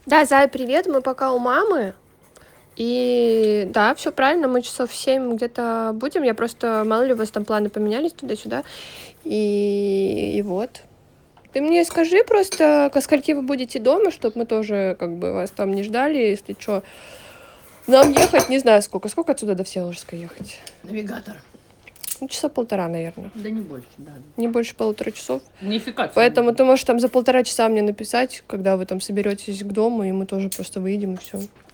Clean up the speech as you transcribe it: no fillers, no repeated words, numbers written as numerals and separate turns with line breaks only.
Да, Зай, привет, мы пока у мамы. И да, все правильно, мы часов в 7 где-то будем. Я просто, мало ли, у вас там планы поменялись туда-сюда. И вот. Ты мне скажи просто, ко скольки вы будете дома, чтобы мы тоже как бы вас там не ждали, если что. Нам ехать, не знаю сколько. Сколько отсюда до Всеволожска ехать?
Навигатор.
Ну, часа полтора, наверное.
Да не больше, да.
Не больше 1,5 часа.
Нифига.
Поэтому ты можешь там за 1,5 часа мне написать, когда вы там соберетесь к дому, и мы тоже просто выйдем и все.